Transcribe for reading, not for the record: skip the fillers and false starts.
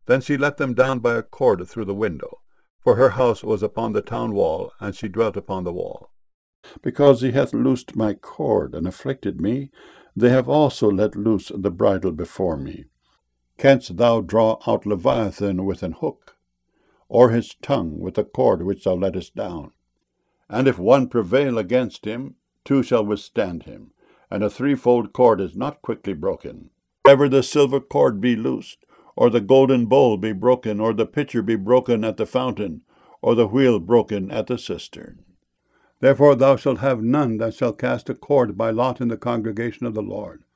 Then she let them down by a cord through the window, for her house was upon the town wall, and she dwelt upon the wall. Because he hath loosed my cord, and afflicted me, they have also let loose the bridle before me. Canst thou draw out Leviathan with an hook, or his tongue with a cord which thou lettest down? And if one prevail against him, two shall withstand him, and a threefold cord is not quickly broken. Ever the silver cord be loosed, or the golden bowl be broken, or the pitcher be broken at the fountain, or the wheel broken at the cistern. Therefore thou shalt have none that shall cast a cord by lot in the congregation of the Lord.